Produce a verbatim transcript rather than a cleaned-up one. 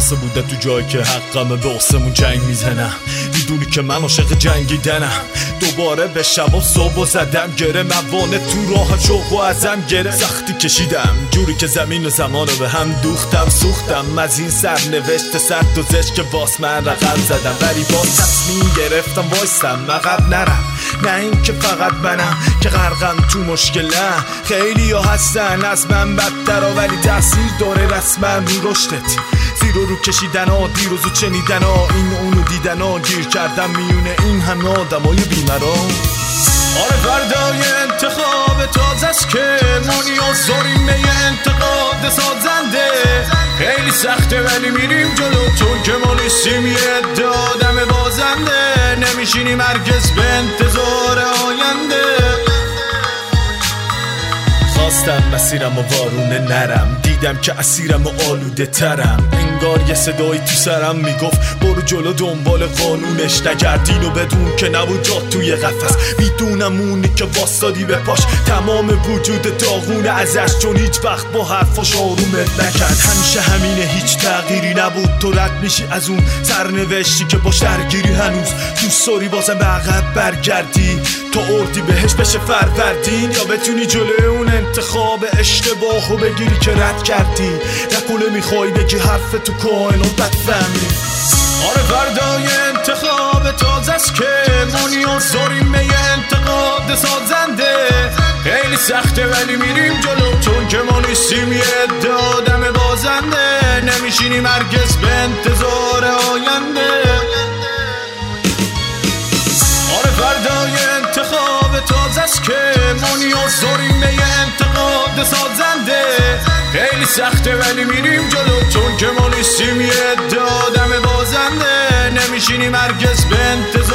واسه بوده تو جایی که حقمه به آسمون جنگ میزنم. میدونی که من عاشق جنگیدنم. دوباره به شب و صبح و زدم گره موانه تو راه شوق و ازم گره. سختی کشیدم جوری که زمین و زمان رو به هم دوختم سوختم از این سرنوشت سرد و زشت که واس من رقم زدم. ولی باز تصمیم گرفتم وایستم عقب نرم. نه این که فقط منم که غرقم تو مشکلم. خیلی ها هستن از من بدتر ولی تأثیر داره رسما رو رشدت. زیر و رو کشیدن ها دیر و زود شنیدن ها این اونو دیدن ها گیر کردم میونه این همه آدم های بیمران. آره فردای انتخاب تازه است که ما نیاز داریم به یه انتقاد سازنده. خیلی سخته ولی میریم جلو چون که ما نیستیم یه عده آدم بازنده. نمیشینیم هرگز به انتظار آینده. خواستم مسیرم و وارونه نرم. دیدم که اسیرم و آلوده ترم. انگار یه صدایی تو سرم میگفت برو جلو دنبال قانونش نگردین و بدون که نبود جات توی قفس. میدونم اونی که واسادی به پاش تمام وجود داغونه ازش چون هیچ وقت با حرفاش آرومت نکرد. همیشه همینه هیچ تغییری نبود. تو رد میشی از اون سرنوشتی که باش درگیری هنوز دوست داری بازم به عقب برگردی تو اردی بهش بشه فروردین یا بتونی جلوی اون انتخاب اشتباهو بگیری که رد کردی. نکنه میخوای بگی حرف تو کائنات بد فهمی. آره فردای انتخاب تازه است که ما نیاز داریم به یه انتقاد سازنده. خیلی سخته ولی میریم جلو چون که ما نیستیم یه عده آدم بازنده. نمیشینیم هرگز به انتظار آینده. آره فردای انتخاب تازه است که ما نیاز داریم به یه انتقاد سازنده. خیلی سخته ولی میریم جلو چون که ما نیستیم یه عده آدم بازنده. نمیشینیم هرگز به انتظار